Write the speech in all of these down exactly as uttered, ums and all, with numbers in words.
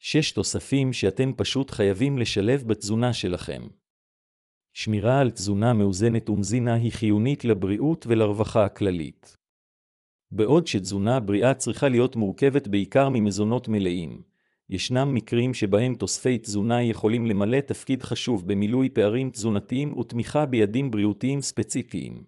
שש תוספים שאתם פשוט חייבים לשלב בתזונה שלכם. שמירה על תזונה מאוזנת ומזינה היא חיונית לבריאות ולרווחה הכללית. בעוד שתזונה בריאה צריכה להיות מורכבת בעיקר ממזונות מלאים, ישנם מקרים שבהם תוספי תזונה יכולים למלא תפקיד חשוב במילוי פערים תזונתיים ותמיכה ביעדים בריאותיים ספציפיים.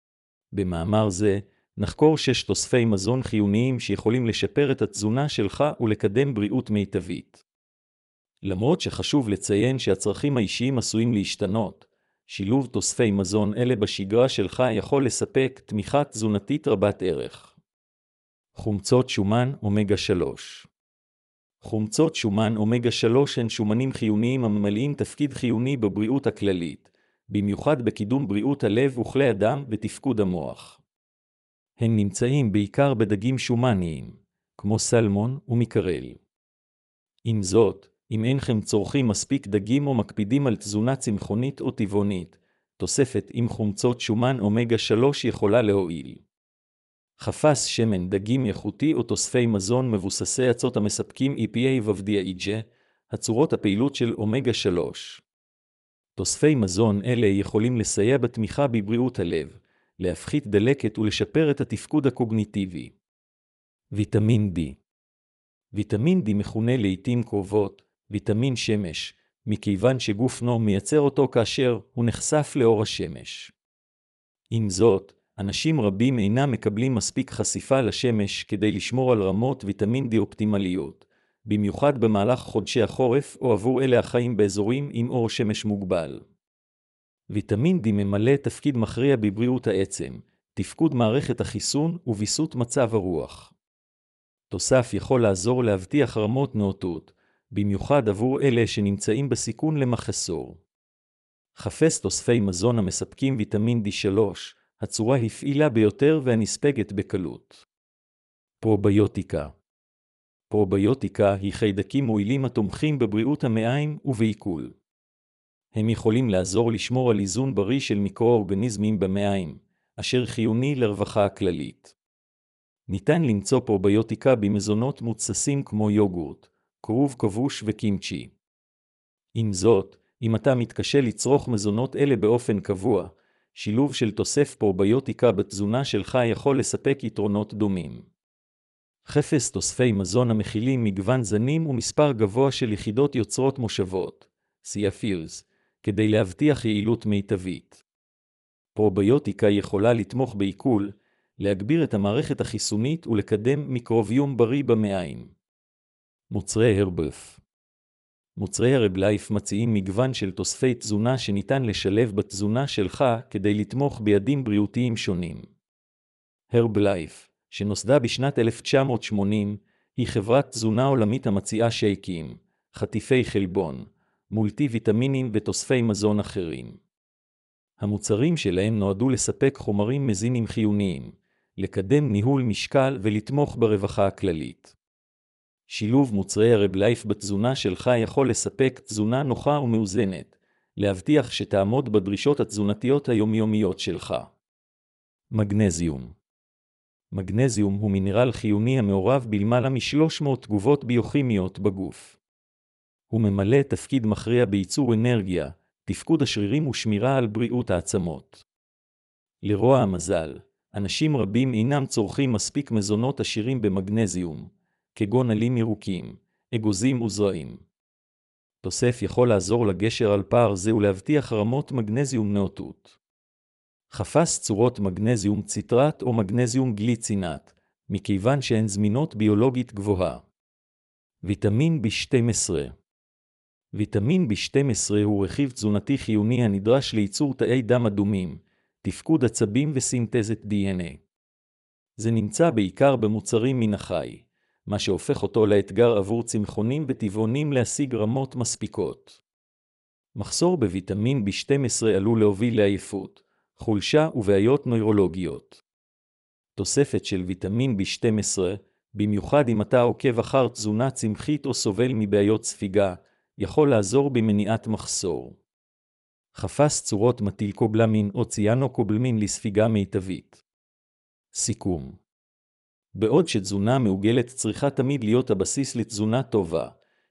במאמר זה, נחקור שש תוספי מזון חיוניים שיכולים לשפר את התזונה שלך ולקדם בריאות מיטבית. למרות שחשוב לציין שהצרכים האישיים עשויים להשתנות, שילוב תוספי מזון אלה בשגרה שלך יכול לספק תמיכה תזונתית רבת ערך. חומצות שומן אומגה שלוש. חומצות שומן אומגה שלוש הן שומנים חיוניים הממלאים תפקיד חיוני בבריאות הכללית, במיוחד בקידום בריאות הלב וכלי הדם ותפקוד המוח. הם נמצאים בעיקר בדגים שומניים, כמו סלמון ומקרל. עם זאת, אם אינכם צורכים מספיק דגים או מקפידים על תזונה צמחונית או טבעונית, תוספת עם חומצות שומן אומגה שלוש יכולה להועיל. חפש שמן דגים איכותי או תוספי מזון מבוססי אצות המספקים E P A ו-F D A G, הצורות הפעילות של אומגה שלוש. תוספי מזון אלה יכולים לסייע בתמיכה בבריאות הלב, להפחית דלקת ולשפר את התפקוד הקוגניטיבי. ויטמין D. ויטמין D מכונה לעתים קרובות ויטמין שמש, מכיוון שגופנו מייצר אותו כאשר הוא נחשף לאור השמש. עם זאת, אנשים רבים אינם מקבלים מספיק חשיפה לשמש כדי לשמור על רמות ויטמין D אופטימליות, במיוחד במהלך חודשי החורף או עבור אלה החיים באזורים עם אור שמש מוגבל. ויטמין D ממלא תפקיד מכריע בבריאות העצם, תפקוד מערכת החיסון וביסות מצב הרוח. תוסף יכול לעזור להבטיח רמות נאותות, במיוחד עבור אלה שנמצאים בסיכון למחסור. חפש תוספי מזון המספקים ויטמין D שלוש, הצורה הפעילה ביותר והנספגת בקלות. פרוביוטיקה. פרוביוטיקה היא חיידקים מועילים התומכים בבריאות המעיים ובעיכול. הם יכולים לעזור לשמור על איזון בריא של מיקרואורגניזמים במעיים, אשר חיוני לרווחה הכללית. ניתן למצוא פרוביוטיקה במזונות מוצסים כמו יוגורט, כרוב כבוש וקימצ'י. עם זאת, אם אתה מתקשה לצרוך מזונות אלה באופן קבוע, שילוב של תוסף פרוביוטיקה בתזונה שלך יכול לספק יתרונות דומים. חפש תוספי מזון המכילים מגוון זנים ומספר גבוה של יחידות יוצרות מושבות, סייפירס, כדי להבטיח יעילות מיטבית. פרוביוטיקה יכולה לתמוך בעיכול, להגביר את המערכת החיסונית ולקדם מיקרוביום בריא במעיים. מוצרי הרבלייף. מוצרי הרבלייף מציעים מגוון של תוספי תזונה שניתן לשלב בתזונה שלך כדי לתמוך ביעדים בריאותיים שונים. הרבלייף, שנוסדה בשנת אלף תשע מאות שמונים, היא חברת תזונה עולמית המציעה שייקים, חטיפי חלבון, מולטי ויטמינים ותוספי מזון אחרים. המוצרים שלהם נועדו לספק חומרים מזינים חיוניים, לקדם ניהול משקל ולתמוך ברווחה הכללית. שילוב מוצרי הרבלייף בתזונה שלך יכול לספק תזונה נוחה ומאוזנת, להבטיח שתעמוד בדרישות התזונתיות היומיומיות שלך. מגנזיום. מגנזיום הוא מינרל חיוני המעורב בלמעלה מ-שלוש מאות תגובות ביוכימיות בגוף. הוא ממלא תפקיד מכריע בייצור אנרגיה, תפקוד השרירים ושמירה על בריאות העצמות. לרוע המזל, אנשים רבים אינם צורכים מספיק מזונות עשירים במגנזיום, כגון עלים ירוקים, אגוזים וזרעים. תוסף יכול לעזור לגשר על פער זה ולהבטיח רמות מגנזיום נאותות. חפש צורות מגנזיום ציטרט או מגנזיום גליצינט, מכיוון שהן זמינות ביולוגית גבוהה. ויטמין בי שתים עשרה. ויטמין בי שתים עשרה הוא רכיב תזונתי חיוני הנדרש לייצור תאי דם אדומים, תפקוד עצבים וסינתזת די אן איי. זה נמצא בעיקר במוצרים מן החי, מה שהופך אותו לאתגר עבור צמחונים וטבעונים להשיג רמות מספיקות. מחסור בוויטמין בי שתים עשרה עלול להוביל לעייפות, חולשה ובעיות נוירולוגיות. תוספת של ויטמין בי שתים עשרה, במיוחד אם אתה עוקב אחר תזונה צמחית או סובל מבעיות ספיגה, יכול לעזור במניעת מחסור. חפש צורות מתילקובלמין או ציאנוקובלמין לספיגה מיטבית. סיכום. בעוד שתזונה מעוגלת צריכה תמיד להיות הבסיס לתזונה טובה,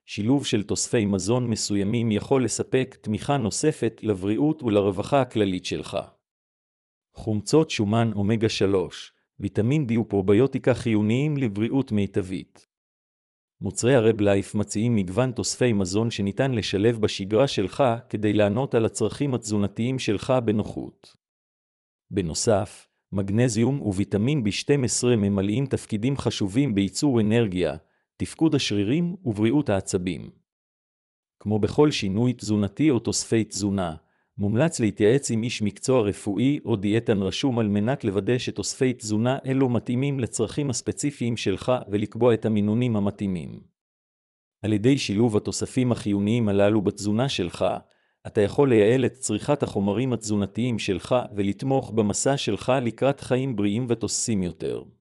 שילוב של תוספי מזון מסוימים יכול לספק תמיכה נוספת לבריאות ולרווחה הכללית שלך. חומצות שומן אומגה שלוש, ויטמין D ופרוביוטיקה חיוניים לבריאות מיטבית. מוצרי הרב לייף מציעים מגוון תוספי מזון שניתן לשלב בשגרה שלך כדי לענות על הצרכים התזונתיים שלך בנוחות. בנוסף, מגנזיום וויטמין בי שתים עשרה ממלאים תפקידים חשובים בייצור אנרגיה, תפקוד השרירים ובריאות העצבים. כמו בכל שינוי תזונתי או תוספי תזונה, מומלץ להתייעץ עם איש מקצוע רפואי או דיאטן רשום על מנת לוודא שתוספי תזונה אלו מתאימים לצרכים הספציפיים שלך ולקבוע את המינונים המתאימים. על ידי שילוב התוספים החיוניים הללו בתזונה שלך, אתה יכול לייעל את צריכת החומרים התזונתיים שלך ולתמוך במסע שלך לקראת חיים בריאים ותוססים יותר.